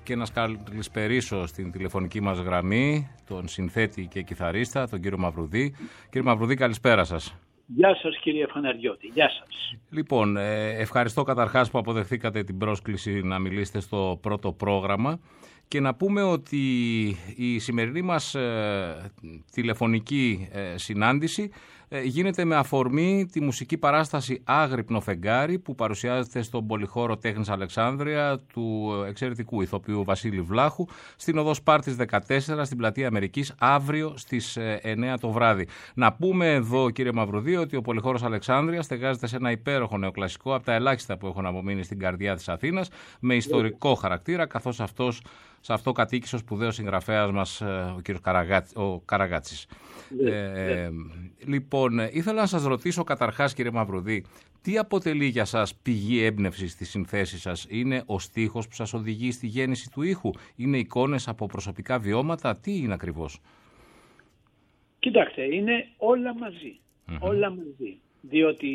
και να καλησπερίσω στην τηλεφωνική μας γραμμή τον συνθέτη και κιθαρίστα, τον κύριο Μαυρουδή. Κύριε Μαυρουδή, καλησπέρα σας. Γεια σας κύριε Φαναριώτη, γεια σας. Λοιπόν, ευχαριστώ καταρχάς που αποδεχθήκατε την πρόσκληση να μιλήσετε στο πρώτο πρόγραμμα και να πούμε ότι η σημερινή μας τηλεφωνική συνάντηση γίνεται με αφορμή τη μουσική παράσταση «Άγρυπνο φεγγάρι» που παρουσιάζεται στον Πολυχώρο Τέχνης Αλεξάνδρεια του εξαιρετικού ηθοποιού Βασίλη Βλάχου στην οδό Σπάρτης 14 στην Πλατεία Αμερικής αύριο στις 9 το βράδυ. Να πούμε εδώ, κύριε Μαυρουδή, ότι ο Πολυχώρος Αλεξάνδρεια στεγάζεται σε ένα υπέροχο νεοκλασικό από τα ελάχιστα που έχουν απομείνει στην καρδιά της Αθήνας με ιστορικό χαρακτήρα, καθώς σε αυτό κατοίκησε ο σπουδαίος συγγραφέας μας ο κύριος Καραγάτσης. Λοιπόν, ήθελα να σας ρωτήσω καταρχάς, κύριε Μαυρουδή, τι αποτελεί για σας πηγή έμπνευσης στη συνθέση σας? Είναι ο στίχος που σας οδηγεί στη γέννηση του ήχου? Είναι εικόνες από προσωπικά βιώματα? Τι είναι ακριβώς? Κοιτάξτε, είναι όλα μαζί. Όλα μαζί. Διότι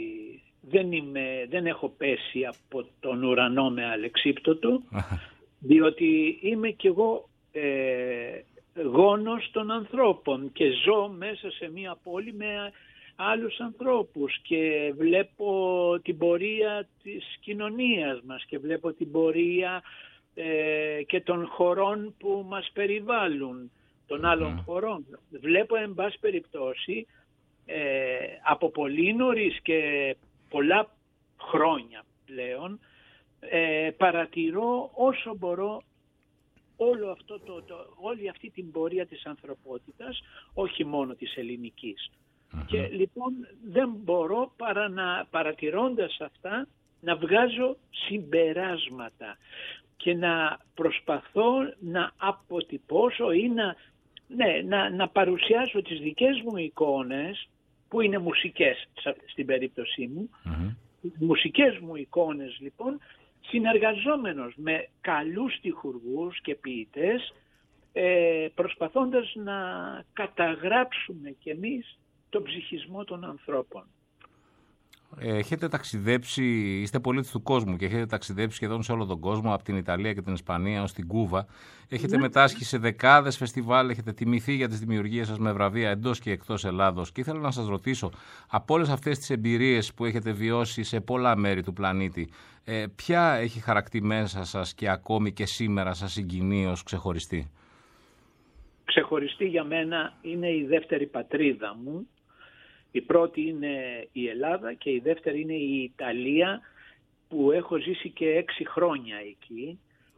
δεν έχω πέσει από τον ουρανό με αλεξίπτωτο, διότι είμαι κι εγώ γόνος των ανθρώπων και ζω μέσα σε μια πόλη με άλλους ανθρώπους και βλέπω την πορεία της κοινωνίας μας και βλέπω την πορεία και των χωρών που μας περιβάλλουν, των άλλων χωρών. Βλέπω εν πάση περιπτώσει από πολύ νωρίς και πολλά χρόνια πλέον παρατηρώ όσο μπορώ όλη αυτή την πορεία της ανθρωπότητας, όχι μόνο της ελληνικής. Και λοιπόν δεν μπορώ παρά να, παρατηρώντας αυτά, να βγάζω συμπεράσματα και να προσπαθώ να αποτυπώσω ή να παρουσιάσω τις δικές μου εικόνες, που είναι μουσικές στην περίπτωσή μου. Τις μουσικές μου εικόνες λοιπόν, συνεργαζόμενος με καλούς στιχουργούς και ποιητές, προσπαθώντας να καταγράψουμε κι εμείς τον ψυχισμό των ανθρώπων. Έχετε ταξιδέψει, είστε πολίτης του κόσμου και έχετε ταξιδέψει σχεδόν σε όλο τον κόσμο, από την Ιταλία και την Ισπανία ως την Κούβα. Έχετε μετάσχει σε δεκάδες φεστιβάλ, έχετε τιμηθεί για τις δημιουργίες σας με βραβεία εντός και εκτός Ελλάδος. Και ήθελα να σας ρωτήσω, από όλες αυτές τις εμπειρίες που έχετε βιώσει σε πολλά μέρη του πλανήτη, ποια έχει χαρακτεί μέσα σας και ακόμη και σήμερα σας συγκινεί ως ξεχωριστή? Ξεχωριστή για μένα είναι η δεύτερη πατρίδα μου. Η πρώτη είναι η Ελλάδα και η δεύτερη είναι η Ιταλία, που έχω ζήσει και 6 χρόνια εκεί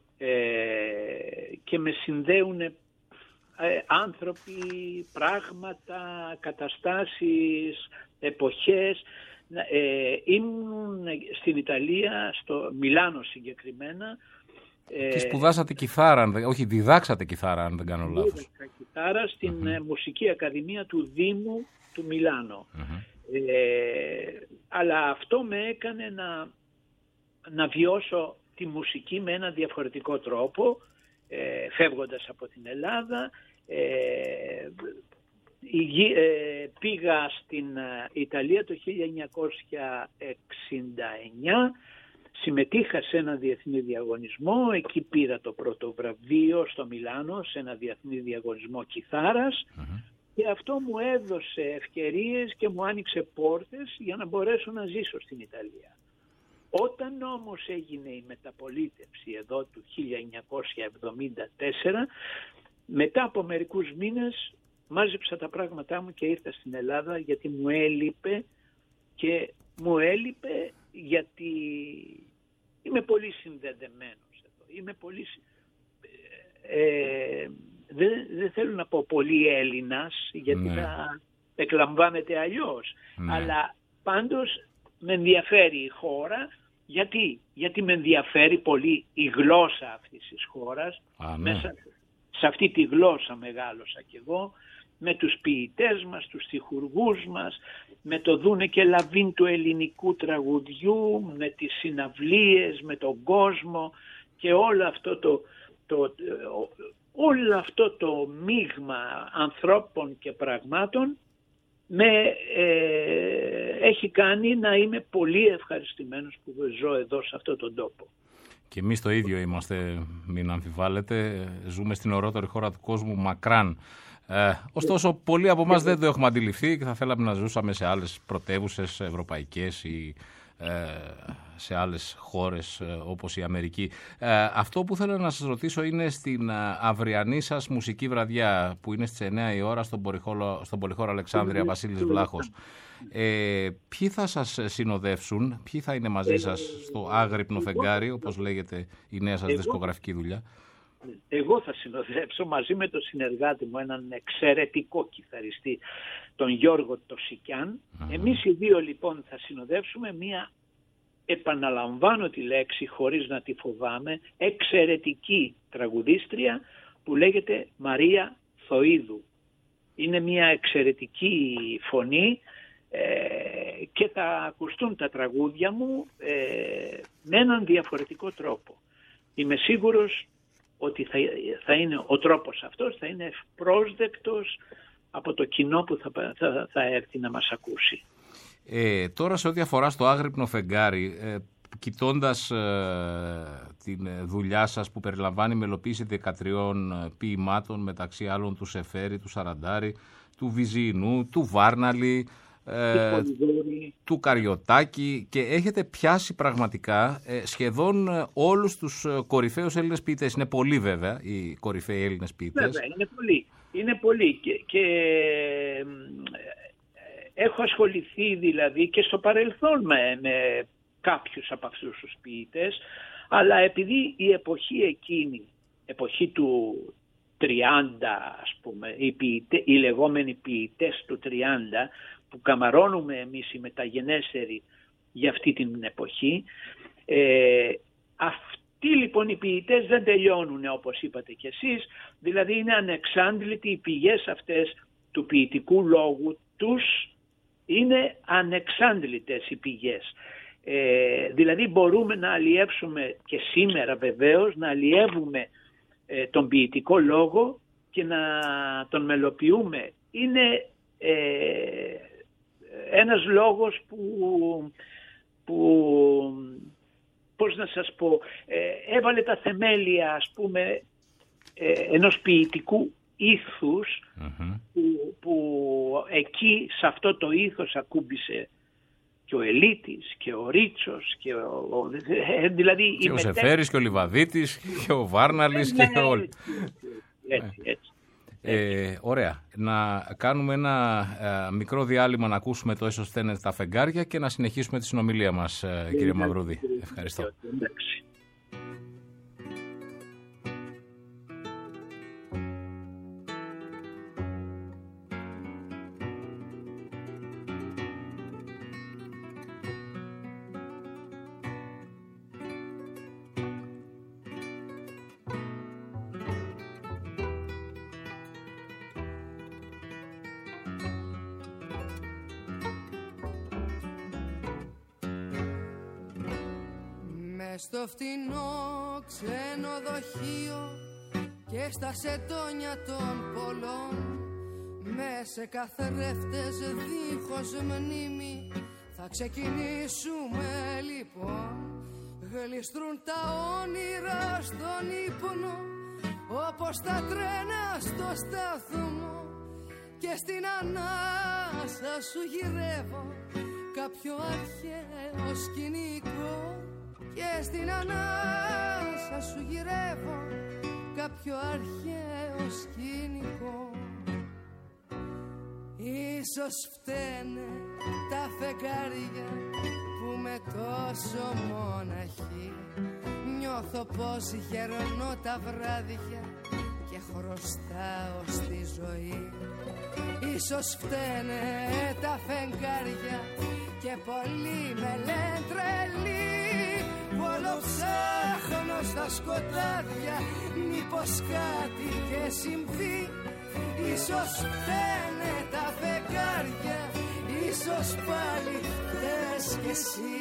και με συνδέουν άνθρωποι, πράγματα, καταστάσεις, εποχές. Ήμουν στην Ιταλία, στο Μιλάνο συγκεκριμένα. Και σπουδάσατε κιθάρα, όχι διδάξατε κιθάρα αν δεν κάνω λάθος. Δίδαξα κιθάρα στην Μουσική Ακαδημία του Δήμου του Μιλάνο. Αλλά αυτό με έκανε να βιώσω τη μουσική με ένα διαφορετικό τρόπο, φεύγοντας από την Ελλάδα. Πήγα στην Ιταλία το 1969, συμμετείχα σε ένα διεθνή διαγωνισμό, εκεί πήρα το πρώτο βραβείο στο Μιλάνο σε ένα διεθνή διαγωνισμό κιθάρας. Και αυτό μου έδωσε ευκαιρίες και μου άνοιξε πόρτες για να μπορέσω να ζήσω στην Ιταλία. Όταν όμως έγινε η μεταπολίτευση εδώ του 1974, μετά από μερικούς μήνες μάζεψα τα πράγματά μου και ήρθα στην Ελλάδα, γιατί μου έλειπε, και μου έλειπε γιατί είμαι πολύ συνδεδεμένος εδώ. Είμαι πολύ... δεν θέλω να πω πολύ Έλληνας, γιατί θα εκλαμβάνεται αλλιώς. Αλλά πάντως με ενδιαφέρει η χώρα. Γιατί με ενδιαφέρει πολύ η γλώσσα αυτής της χώρας. Μέσα σε αυτή τη γλώσσα μεγάλωσα κι εγώ, με τους ποιητές μας, τους στιχουργούς μας, με το Δούνε και Λαβίν του ελληνικού τραγουδιού, με τις συναυλίες, με τον κόσμο και όλο αυτό το μείγμα ανθρώπων και πραγμάτων έχει κάνει να είμαι πολύ ευχαριστημένος που ζω εδώ σε αυτόν τον τόπο. Και εμείς το ίδιο είμαστε, μην αμφιβάλλετε. Ζούμε στην ορότερη χώρα του κόσμου μακράν. Ωστόσο, πολλοί από εμάς δεν το έχουμε αντιληφθεί και θα θέλαμε να ζούσαμε σε άλλες πρωτεύουσες ευρωπαϊκές ή σε άλλες χώρες όπως η Αμερική. Αυτό που θέλω να σας ρωτήσω είναι στην αυριανή σας μουσική βραδιά που είναι στις 9 η ώρα στον Πολυχώρο Αλεξάνδρεια Βασίλης Βλάχος. Ποιοι θα σας συνοδεύσουν, ποιοι θα είναι μαζί σας στο άγρυπνο φεγγάρι, όπως λέγεται η νέα σας δισκογραφική δουλειά? Εγώ θα συνοδεύσω μαζί με τον συνεργάτη μου, έναν εξαιρετικό κιθαριστή, τον Γιώργο Τοσικιάν. Εμείς οι δύο λοιπόν θα συνοδεύσουμε μία, επαναλαμβάνω τη λέξη χωρίς να τη φοβάμαι, εξαιρετική τραγουδίστρια που λέγεται Μαρία Θοΐδου. Είναι μία εξαιρετική φωνή και θα ακουστούν τα τραγούδια μου με έναν διαφορετικό τρόπο. Είμαι σίγουρος ότι θα είναι ο τρόπος αυτός, θα είναι ευπρόσδεκτος από το κοινό που θα έρθει να μας ακούσει. Τώρα σε ό,τι αφορά στο άγρυπνο φεγγάρι, κοιτώντας την δουλειά σας που περιλαμβάνει μελοποίηση 13 ποιημάτων, μεταξύ άλλων του Σεφέρη, του Σαραντάρη, του Βυζιηνού, του Βάρναλη, του Καριωτάκη, και έχετε πιάσει πραγματικά σχεδόν όλους τους κορυφαίους Έλληνες ποιητές. Είναι πολλοί βέβαια οι κορυφαίοι Έλληνες ποιητές. Βέβαια, είναι πολλοί και έχω ασχοληθεί δηλαδή και στο παρελθόν με κάποιους από αυτούς τους ποιητές, αλλά επειδή η εποχή εκείνη, εποχή του 30 ας πούμε, οι λεγόμενοι ποιητές του 30 που καμαρώνουμε εμείς οι μεταγενέστεροι για αυτή την εποχή, αυτοί λοιπόν οι ποιητές δεν τελειώνουν όπως είπατε κι εσείς, δηλαδή είναι ανεξάντλητοι οι πηγές αυτές του ποιητικού λόγου τους, είναι ανεξάντλητες οι πηγές. Δηλαδή μπορούμε να αλλιεύσουμε και σήμερα βεβαίως, να αλλιεύουμε τον ποιητικό λόγο και να τον μελοποιούμε. Είναι ένας λόγος που πώς να σας πω, έβαλε τα θεμέλια ας πούμε ενός ποιητικού ήθους που εκεί σε αυτό το ήθος ακούμπησε και ο Ελίτης και ο Ρίτσος και δηλαδή και ο Σεφέρης και ο Λιβαδίτης και ο Βάρναλης και όλοι. Έτσι. Ωραία. Να κάνουμε ένα μικρό διάλειμμα να ακούσουμε το «Έσως φταίνε τα φεγγάρια» και να συνεχίσουμε τη συνομιλία μας, κύριε Μαυρούδη. Ευχαριστώ. Στο φτηνό ξενοδοχείο και στα σεντόνια των πολλών, με σε καθρέφτες δίχως μνήμη θα ξεκινήσουμε λοιπόν. Γλιστρούν τα όνειρα στον ύπνο όπως τα τρένα στο σταθμό, και στην ανάσα σου γυρεύω κάποιο αρχαίο σκηνικό, και στην ανάσα σου γυρεύω κάποιο αρχαίο σκηνικό. Ίσως φταίνε τα φεγγάρια που με τόσο μοναχή νιώθω πως γερνώ τα βράδια και χρωστάω στη ζωή. Ίσως φταίνε τα φεγγάρια και πολλοί με λένε τρελή, που όλο ψάχνω στα σκοτάδια μήπως κάτι και συμβεί. Ίσως φταίνε τα φεγγάρια, ίσως πάλι φταίς κι εσύ.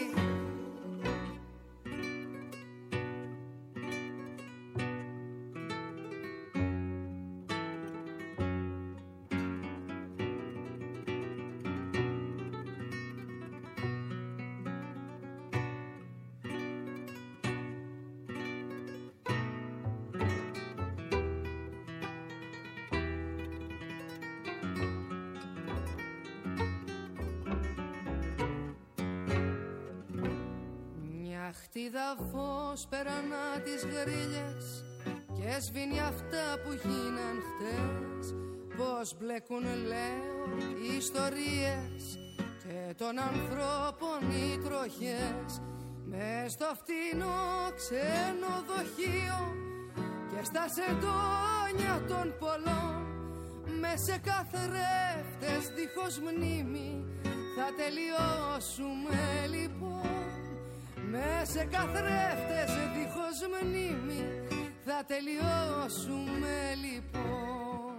Κτίδα φως περανά τις γρίλες και σβήνει αυτά που γίναν χτες. Πως μπλέκουν λέω οι ιστορίες και των ανθρώπων οι τροχές. Μες στο φτηνό ξενοδοχείο και στα σεντόνια των πολλών, μες σε καθρέφτες δίχως μνήμη θα τελειώσουμε λοιπόν. Μες σε καθρέφτες δίχως μνήμη θα τελειώσουμε λοιπόν.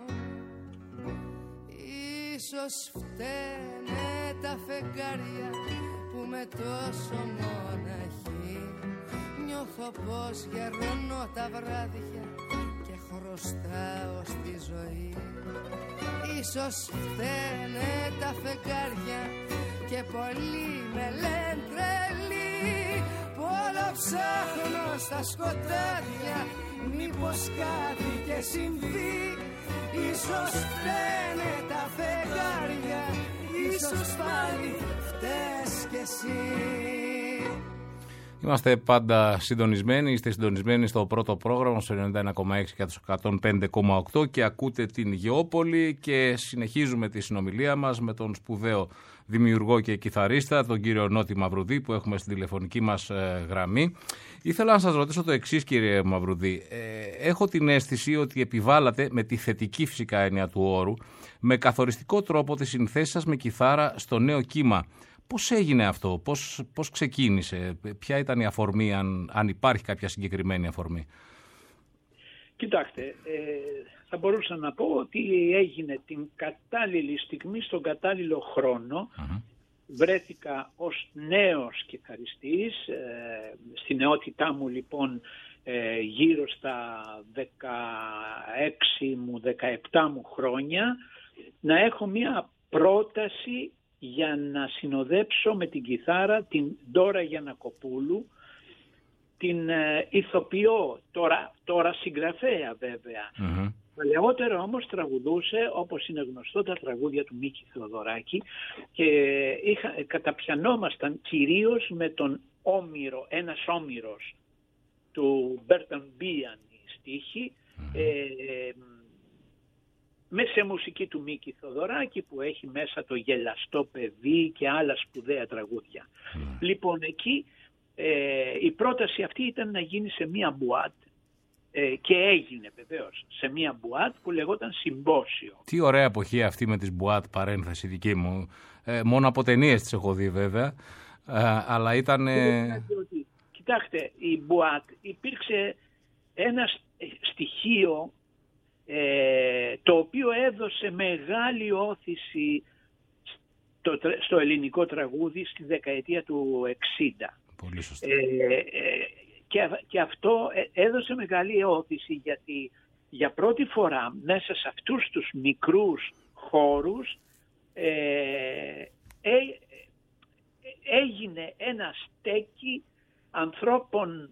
Ίσως φταίνε τα φεγγάρια που με τόσο μοναχή νιώθω πως γερνώ τα βράδια και χρωστάω στη ζωή. Ίσως φταίνε τα φεγγάρια και πολλοί με λένε τρελή, που όλο ψάχνω στα σκοτάδια μήπως κάτι και συμβεί. Ίσως φταίνε τα φεγγάρια, ίσως πάλι φταίς κι εσύ. Είμαστε πάντα συντονισμένοι, είστε συντονισμένοι στο πρώτο πρόγραμμα στο 91,6 και στο 105,8 και ακούτε την Γεώπολη και συνεχίζουμε τη συνομιλία μας με τον σπουδαίο δημιουργό και κιθαρίστα, τον κύριο Νότι Μαυρουδή, που έχουμε στην τηλεφωνική μας γραμμή. Ήθελα να σας ρωτήσω το εξής, κύριε Μαυρουδή. Έχω την αίσθηση ότι επιβάλλατε, με τη θετική φυσικά έννοια του όρου, με καθοριστικό τρόπο τη συνθέση σας με κιθάρα στο νέο κύμα. Πώς έγινε αυτό, πώς ξεκίνησε, ποια ήταν η αφορμή, αν υπάρχει κάποια συγκεκριμένη αφορμή? Κοιτάξτε, θα μπορούσα να πω ότι έγινε την κατάλληλη στιγμή, στον κατάλληλο χρόνο. Βρέθηκα ως νέος κιθαριστής, στη νεότητά μου λοιπόν γύρω στα 16 μου, 17 μου χρόνια, να έχω μία πρόταση για να συνοδέψω με την κιθάρα την Ντόρα Γιαννακοπούλου, την ηθοποιό, τώρα συγγραφέα βέβαια. Παλαιότερα όμως τραγουδούσε, όπως είναι γνωστό, τα τραγούδια του Μίκη Θεοδωράκη και καταπιανόμασταν κυρίως με τον Όμηρο, ένας Όμηρος του Μπέρταν Μπίαν η στίχη, μέσα σε μουσική του Μίκη Θεοδωράκη που έχει μέσα το Γελαστό παιδί και άλλα σπουδαία τραγούδια. Λοιπόν, εκεί η πρόταση αυτή ήταν να γίνει σε μία μπουάτ και έγινε βεβαίως σε μία μπουάτ που λεγόταν Συμπόσιο. Τι ωραία εποχή αυτή με τις μπουάτ, παρένθεση δική μου. Μόνο από ταινίες τις έχω δει βέβαια, αλλά ήταν... Κοιτάξτε, η μπουάτ υπήρξε ένα στοιχείο το οποίο έδωσε μεγάλη όθηση στο ελληνικό τραγούδι στη δεκαετία του 60. Πολύ σωστά. Και αυτό έδωσε μεγάλη όθηση γιατί για πρώτη φορά μέσα σε αυτούς τους μικρούς χώρους έγινε ένα στέκι ανθρώπων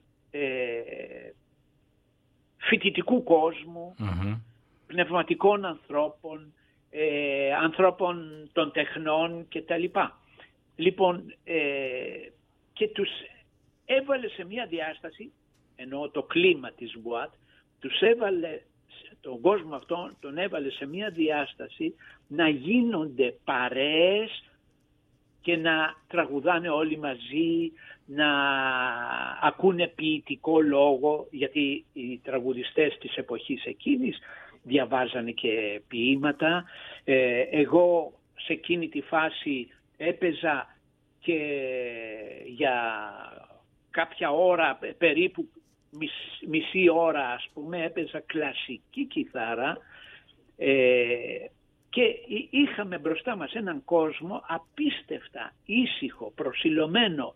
φοιτητικού κόσμου, πνευματικών ανθρώπων, ανθρώπων των τεχνών κτλ. Λοιπόν, και τους έβαλε σε μια διάσταση, εννοώ το κλίμα της μπουάτ, τους έβαλε, τον κόσμο αυτό τον έβαλε σε μια διάσταση να γίνονται παρέες και να τραγουδάνε όλοι μαζί, να ακούνε ποιητικό λόγο, γιατί οι τραγουδιστές της εποχής εκείνης διαβάζανε και ποίηματα. Εγώ σε εκείνη τη φάση έπαιζα και για κάποια ώρα, περίπου μισή ώρα ας πούμε, έπαιζα κλασική κιθάρα και είχαμε μπροστά μας έναν κόσμο απίστευτα ήσυχο, προσιλωμένο,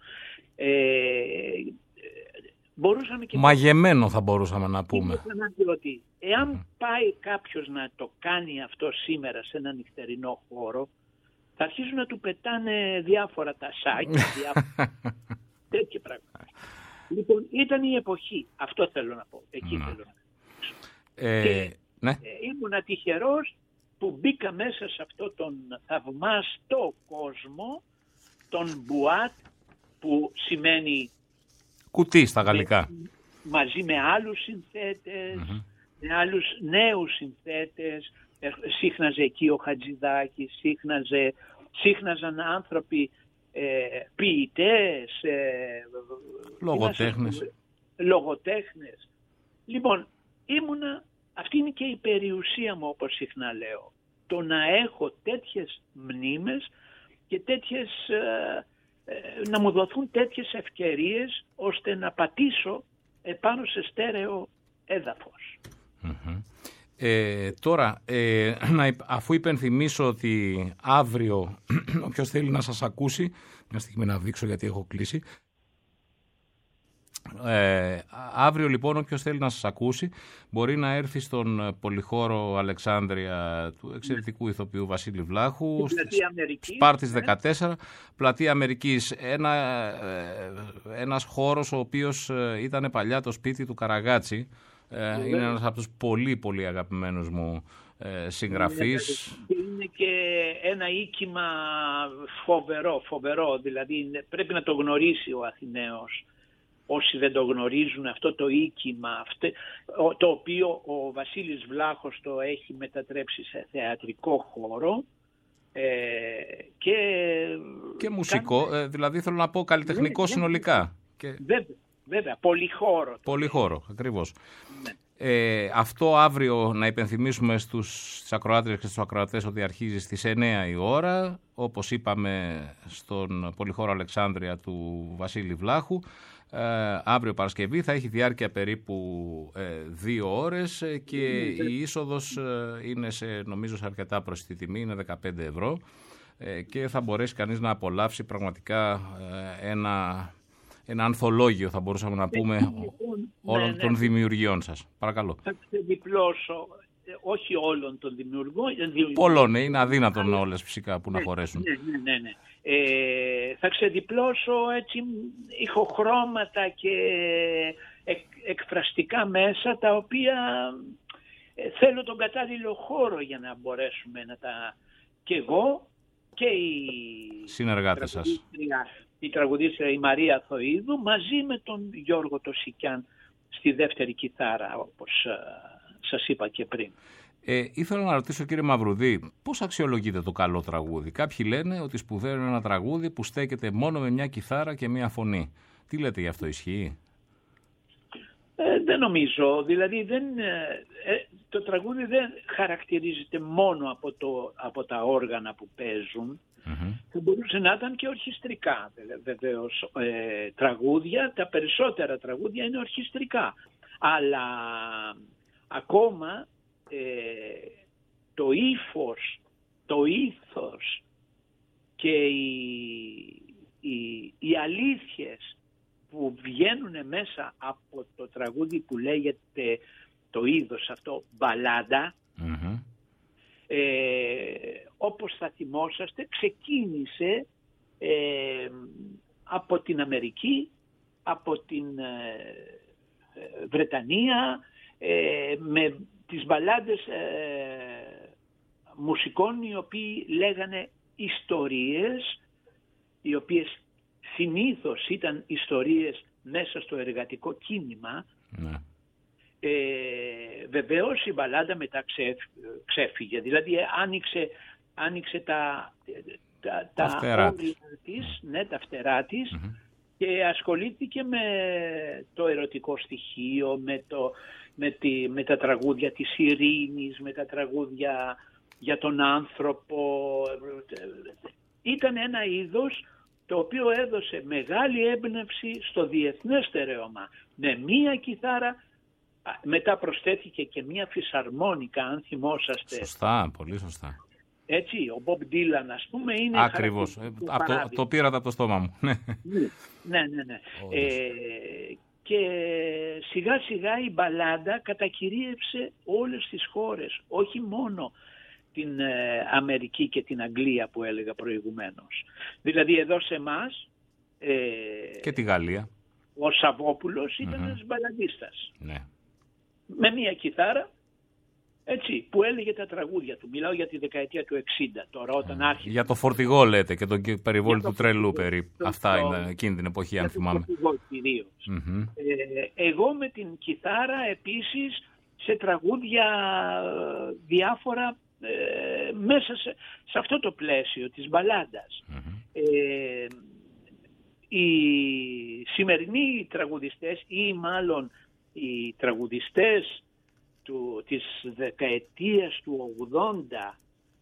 μαγεμένο θα μπορούσαμε να πούμε. Ότι εάν πάει κάποιος να το κάνει αυτό σήμερα σε ένα νυχτερινό χώρο, θα αρχίσουν να του πετάνε διάφορα τασάκια, τέτοια πράγματα. Λοιπόν, ήταν η εποχή. Αυτό θέλω να πω. Εκεί θέλω να πω. Ήμουν τυχερός που μπήκα μέσα σε αυτό τον θαυμαστό κόσμο, τον μπουάτ, που σημαίνει Κουτί στα γαλλικά. Μαζί με άλλους συνθέτες, με άλλους νέους συνθέτες. Σύχναζε εκεί ο Χατζηδάκης, σύχναζαν άνθρωποι ποιητές, λογοτέχνες. Λοιπόν, αυτή είναι και η περιουσία μου, όπως συχνά λέω. Το να έχω τέτοιες μνήμες και να μου δοθούν τέτοιες ευκαιρίες ώστε να πατήσω επάνω σε στέρεο έδαφος. Τώρα, αφού υπενθυμίσω ότι αύριο, όποιος θέλει να σας ακούσει, μια στιγμή να δείξω γιατί έχω κλείσει. Αύριο λοιπόν όποιος θέλει να σας ακούσει μπορεί να έρθει στον Πολυχώρο Αλεξάνδρεια του εξαιρετικού ηθοποιού Βασίλη Βλάχου, Σπάρτης 14, Πλατεία Αμερικής, ένας χώρος ο οποίος ήταν παλιά το σπίτι του Καραγάτσι. Είναι ένας από τους πολύ πολύ αγαπημένους μου συγγραφείς. Είναι και ένα οίκημα φοβερό, δηλαδή πρέπει να το γνωρίσει ο Αθηναίος. Όσοι δεν το γνωρίζουν αυτό το οίκημα, το οποίο ο Βασίλης Βλάχος το έχει μετατρέψει σε θεατρικό χώρο και μουσικό, δηλαδή θέλω να πω καλλιτεχνικό συνολικά. Βέβαια, πολυχώρο. Ακριβώς. Ναι. Αυτό αύριο να υπενθυμίσουμε στις ακροάτριες και στους ακροατές ότι αρχίζει στις 9 η ώρα, όπως είπαμε στον Πολυχώρο Αλεξάνδρεια του Βασίλη Βλάχου. Αύριο Παρασκευή θα έχει διάρκεια περίπου 2 ώρες και η είσοδος είναι νομίζω σε αρκετά προσιτή τιμή, είναι 15 ευρώ και θα μπορέσει κανείς να απολαύσει πραγματικά ένα ανθολόγιο, θα μπορούσαμε να πούμε, όλων των δημιουργιών σας. Παρακαλώ. Θα ξεδιπλώσω, όχι όλων των δημιουργών. Πολλών, είναι αδύνατον όλες φυσικά που να χωρέσουν. Ναι. Θα ξεδιπλώσω έτσι ηχοχρώματα και εκφραστικά μέσα, τα οποία θέλω τον κατάλληλο χώρο για να μπορέσουμε να τα... Και εγώ και οι συνεργάτες σας. Η τραγουδίστρια η Μαρία Θοΐδου μαζί με τον Γιώργο Τοσικιάν στη δεύτερη κιθάρα, όπως σας είπα και πριν. Ήθελα να ρωτήσω, κύριε Μαυρουδή, πώς αξιολογείτε το καλό τραγούδι? Κάποιοι λένε ότι σπουδαίο είναι ένα τραγούδι που στέκεται μόνο με μια κιθάρα και μια φωνή. Τι λέτε γι' αυτό, ισχύει? Δεν νομίζω. Δηλαδή το τραγούδι δεν χαρακτηρίζεται μόνο από τα όργανα που παίζουν. Θα μπορούσε να ήταν και ορχιστρικά. Βεβαίως τραγούδια, τα περισσότερα τραγούδια είναι ορχιστρικά. Αλλά ακόμα το ήθος και οι αλήθειες που βγαίνουν μέσα από το τραγούδι που λέγεται το είδος αυτό μπαλάντα, όπως θα θυμόσαστε, ξεκίνησε από την Αμερική, από την Βρετανία, με τις μπαλάντες μουσικών οι οποίοι λέγανε ιστορίες, οι οποίες συνήθως ήταν ιστορίες μέσα στο εργατικό κίνημα. Βεβαίως η μπαλάντα μετά ξέφυγε, δηλαδή άνοιξε τα φτερά της, και ασχολήθηκε με το ερωτικό στοιχείο, με τα τραγούδια της ειρήνης, με τα τραγούδια για τον άνθρωπο. Ήταν ένα είδος το οποίο έδωσε μεγάλη έμπνευση στο διεθνές στερέωμα. Με μία κιθάρα, μετά προσθέθηκε και μία φυσαρμόνικα, αν θυμόσαστε. Σωστά, πολύ σωστά. Έτσι, ο Μπομπ Ντίλαν, ας πούμε, είναι... Ακριβώς, το πήρατε από το στόμα μου. Ναι. Και σιγά σιγά η μπαλάντα κατακυρίευσε όλες τις χώρες, όχι μόνο την Αμερική και την Αγγλία που έλεγα προηγουμένως. Δηλαδή εδώ σε εμάς... και τη Γαλλία. Ο Σαββόπουλος ήταν ένας μπαλαντίστας. Ναι. Με μία κιθάρα έτσι, που έλεγε τα τραγούδια του. Μιλάω για τη δεκαετία του 60 τώρα, όταν άρχισε. Για το φορτηγό λέτε και τον περιβόλι του τρελού περίπου. Αυτά είναι εκείνη την εποχή, αν θυμάμαι. Το φορτηγό κυρίως. Εγώ με την κιθάρα επίσης σε τραγούδια διάφορα μέσα σε αυτό το πλαίσιο της μπαλάντας. Οι σημερινοί τραγουδιστές ή μάλλον οι τραγουδιστές της δεκαετίας του 80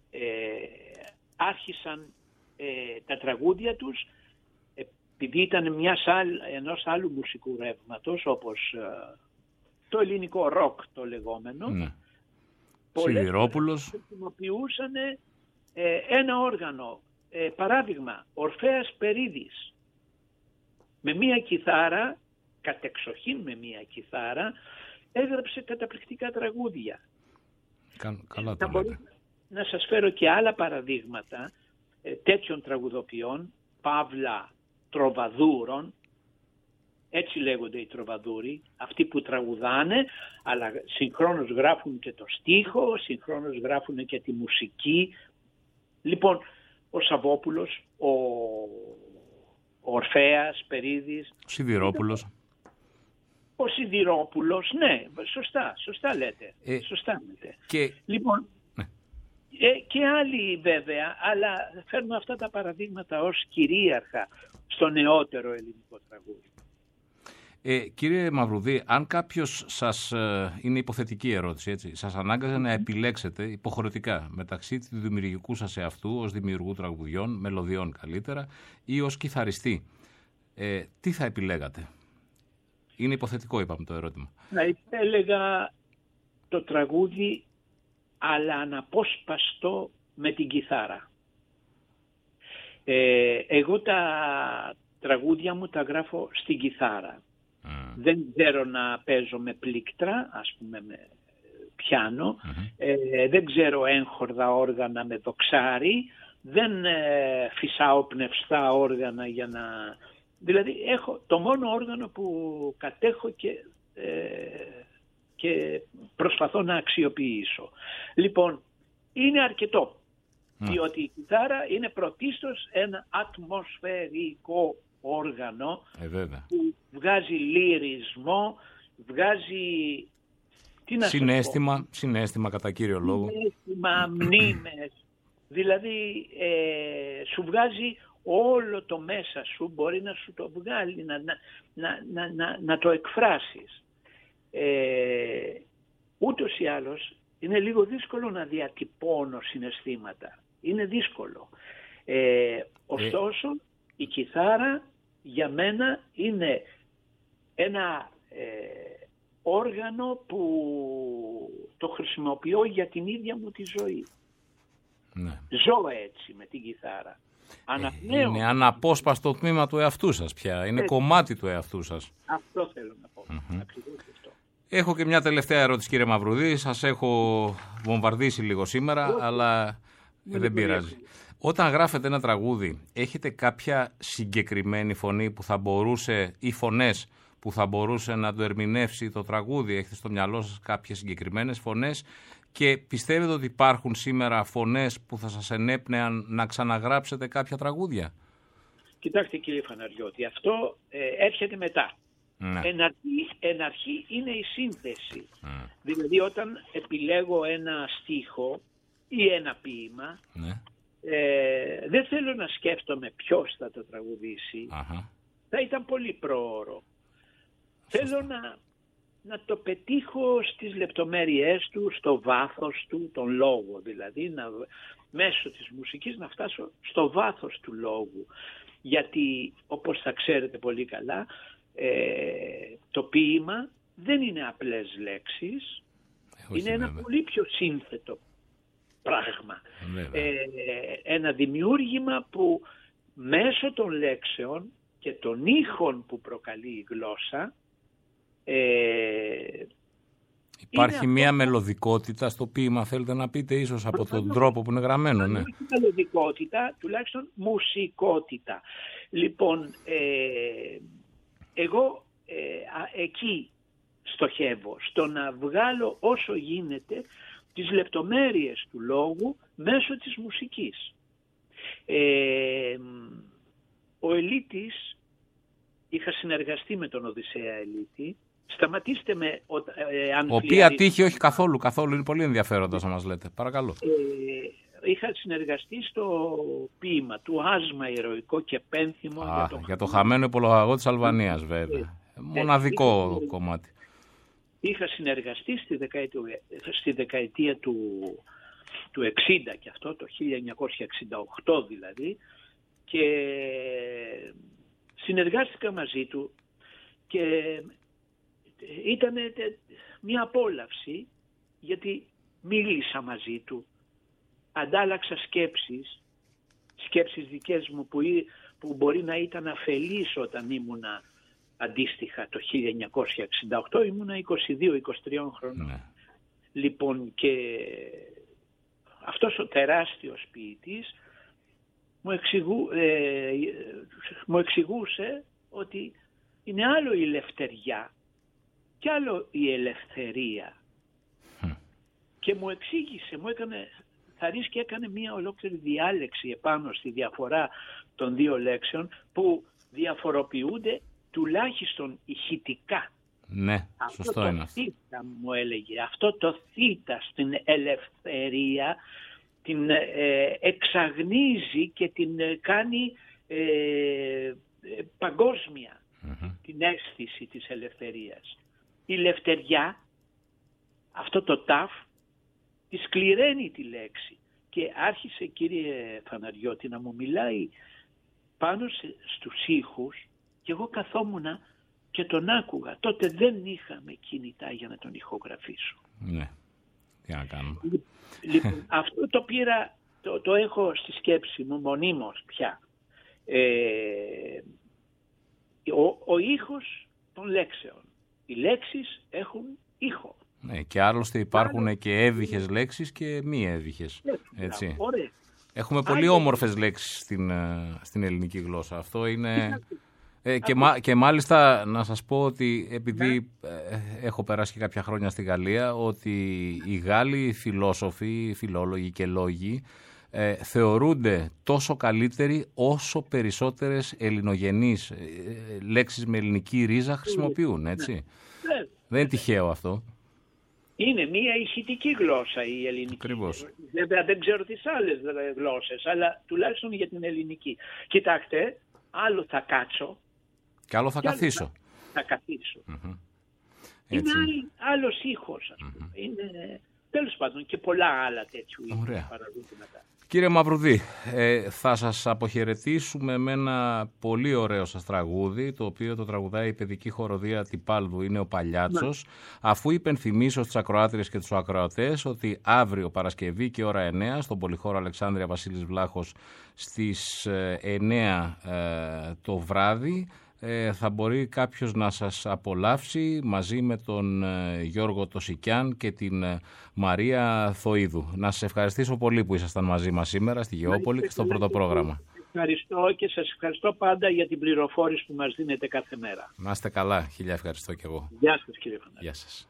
άρχισαν τα τραγούδια τους επειδή ήταν ενός άλλου μουσικού ρεύματος, όπως το ελληνικό ροκ το λεγόμενο. Σιδηρόπουλος. Χρησιμοποιούσαν ένα όργανο. Παράδειγμα, Ορφέας Περίδης με μία κιθάρα, κατεξοχήν με μία κιθάρα, έγραψε καταπληκτικά τραγούδια. Καλά το λέτε. Να σας φέρω και άλλα παραδείγματα τέτοιων τραγουδοποιών, παύλα τροβαδούρων, έτσι λέγονται οι τροβαδούροι, αυτοί που τραγουδάνε, αλλά συγχρόνως γράφουν και το στίχο, συγχρόνως γράφουν και τη μουσική. Λοιπόν, ο Σαββόπουλος, ο Ορφέας Περίδης, Σιδηρόπουλος. Ο Σιδηρόπουλος, ναι, σωστά λέτε. Λοιπόν, και άλλοι βέβαια, αλλά φέρνω αυτά τα παραδείγματα ως κυρίαρχα στο νεότερο ελληνικό τραγούδι. Κύριε Μαυρουδή, αν κάποιος σας, είναι υποθετική ερώτηση, έτσι, σας ανάγκαζε να επιλέξετε υποχρεωτικά μεταξύ του δημιουργικού σας εαυτού ως δημιουργού τραγουδιών, μελωδιών καλύτερα, ή ως κιθαριστή, τι θα επιλέγατε? Είναι υποθετικό, είπαμε, το ερώτημα. Να επέλεγα το τραγούδι, αλλά αναπόσπαστο με την κιθάρα. Εγώ τα τραγούδια μου τα γράφω στην κιθάρα. Δεν ξέρω να παίζω με πλήκτρα, ας πούμε με πιάνο. Δεν ξέρω έγχορδα όργανα με δοξάρι. Δεν φυσάω πνευστά όργανα για να... Δηλαδή έχω το μόνο όργανο που κατέχω και προσπαθώ να αξιοποιήσω. Λοιπόν, είναι αρκετό. Διότι η κιθάρα είναι πρωτίστως ένα ατμοσφαιρικό όργανο που βγάζει λυρισμό, βγάζει συναίσθημα κατά κύριο λόγο. Συναίσθημα, μνήμες. Δηλαδή σου βγάζει όλο το μέσα σου, μπορεί να σου το βγάλει, να το εκφράσεις. Ούτως ή άλλως είναι λίγο δύσκολο να διατυπώνω συναισθήματα. Είναι δύσκολο. Ωστόσο η κιθάρα για μένα είναι ένα όργανο που το χρησιμοποιώ για την ίδια μου τη ζωή. Ναι. Ζω έτσι με την κιθάρα. Είναι αναπόσπαστο τμήμα του εαυτού σας πια. Είναι κομμάτι του εαυτού σας. Αυτό θέλω να πω. Ακριβώς αυτό. Έχω και μια τελευταία ερώτηση, κύριε Μαυρουδή. Σας έχω βομβαρδίσει λίγο σήμερα, αλλά δεν πειράζει. Όταν γράφετε ένα τραγούδι, έχετε κάποια συγκεκριμένη φωνή που θα μπορούσε, ή φωνές που θα μπορούσε να το ερμηνεύσει το τραγούδι? Έχετε στο μυαλό σας κάποιες συγκεκριμένες φωνές και πιστεύετε ότι υπάρχουν σήμερα φωνές που θα σας ενέπνεαν να ξαναγράψετε κάποια τραγούδια? Κοιτάξτε κύριε Φαναριώτη, αυτό έρχεται μετά. Ναι. Εν αρχή είναι η σύνθεση. Δηλαδή όταν επιλέγω ένα στίχο ή ένα ποίημα, δεν θέλω να σκέφτομαι ποιος θα το τραγουδήσει. Θα ήταν πολύ προώρο. Θέλω να το πετύχω στις λεπτομέρειές του, στο βάθος του, τον λόγο δηλαδή, μέσω της μουσικής να φτάσω στο βάθος του λόγου. Γιατί όπως θα ξέρετε πολύ καλά, το ποίημα δεν είναι απλές λέξεις, είναι ένα πολύ πιο σύνθετο πράγμα. Ένα δημιούργημα που μέσω των λέξεων και των ήχων που προκαλεί η γλώσσα υπάρχει μια μελωδικότητα στο ποίημα, θέλετε να πείτε, ίσως από τον τρόπο που είναι γραμμένο? Ναι. Όχι μελωδικότητα, τουλάχιστον μουσικότητα. Λοιπόν, εγώ εκεί στοχεύω, στο να βγάλω όσο γίνεται τις λεπτομέρειες του λόγου μέσω της μουσικής. Ο Ελίτης, είχα συνεργαστεί με τον Οδυσσέα Ελίτη. Σταματήστε με αν οποία τύχη όχι καθόλου, είναι πολύ ενδιαφέροντα να μας λέτε. Παρακαλώ. Είχα συνεργαστεί στο ποίημα του «Άσμα ηρωικό και πένθυμο». Για το χαμένο υπολογαγό της Αλβανίας, βέβαια. Μοναδικό κομμάτι. Είχα συνεργαστεί στη δεκαετία του 60 και αυτό, το 1968 δηλαδή, και συνεργάστηκα μαζί του και ήταν μια απόλαυση, γιατί μίλησα μαζί του, αντάλλαξα σκέψεις δικές μου που μπορεί να ήταν αφελείς όταν ήμουνα αντίστοιχα το 1968, ήμουνα 22-23 χρόνων. Ναι. Λοιπόν, και αυτός ο τεράστιος ποιητής μου εξηγούσε ότι είναι άλλο η ελευθεριά και άλλο η ελευθερία. Και μου εξήγησε, θα έκανε μια ολόκληρη διάλεξη επάνω στη διαφορά των δύο λέξεων που διαφοροποιούνται τουλάχιστον ηχητικά. Ναι, σωστό είναι. Αυτό το θήτα μου έλεγε, αυτό το θήτα στην ελευθερία την εξαγνίζει και την κάνει παγκόσμια, την αίσθηση της ελευθερίας. Η ελευθεριά, αυτό το ταφ, τη σκληραίνει τη λέξη και άρχισε, κύριε Φαναριώτη, να μου μιλάει πάνω στους ήχους και εγώ καθόμουνα και τον άκουγα. Τότε δεν είχαμε κινητά για να τον ηχογραφήσω. Ναι, τι να κάνουμε. Λοιπόν, αυτό το πήρα, το έχω στη σκέψη μου μονίμως πια. Ο ήχος των λέξεων. Οι λέξεις έχουν ήχο. Ναι, και άλλωστε υπάρχουν και έβυχες λέξεις και μη έβυχες. Έτσι. Ωραία. Έχουμε πολύ όμορφες λέξεις στην ελληνική γλώσσα. Αυτό είναι... και μάλιστα να σας πω ότι επειδή έχω περάσει και κάποια χρόνια στη Γαλλία, ότι οι Γάλλοι φιλόσοφοι, φιλόλογοι και λόγοι θεωρούνται τόσο καλύτεροι όσο περισσότερες ελληνογενείς λέξεις με ελληνική ρίζα χρησιμοποιούν, έτσι. Δεν είναι τυχαίο αυτό. Είναι μια ηχητική γλώσσα η ελληνική. Ακριβώς. Βέβαια δεν ξέρω τις άλλες γλώσσες, αλλά τουλάχιστον για την ελληνική. Κοιτάξτε, άλλο θα κάτσω. Και άλλο θα καθίσω. Θα καθίσω. Είναι άλλος ήχος, ας πούμε. Είναι, τέλος πάντων, και πολλά άλλα τέτοιου είδους παραδείγματα. Κύριε Μαυρουδή, θα σας αποχαιρετήσουμε με ένα πολύ ωραίο σας τραγούδι, το οποίο το τραγουδάει η παιδική χοροδία Τυπάλδου, είναι ο Παλιάτσος, αφού υπενθυμίσω στους ακροάτριες και τους ακροατές ότι αύριο Παρασκευή και ώρα 9 στον Πολυχώρο Αλεξάνδρεια Βασίλης Βλάχος στις 9 το βράδυ θα μπορεί κάποιος να σας απολαύσει μαζί με τον Γιώργο Τοσικιάν και την Μαρία Θοΐδου. Να σας ευχαριστήσω πολύ που ήσασταν μαζί μας σήμερα στη Γεώπολη και στο πρώτο πρόγραμμα. Ευχαριστώ και σας ευχαριστώ πάντα για την πληροφόρηση που μας δίνετε κάθε μέρα. Να είστε καλά. Χίλια ευχαριστώ κι εγώ. Γεια σας, κύριε Φανάρη. Γεια σας.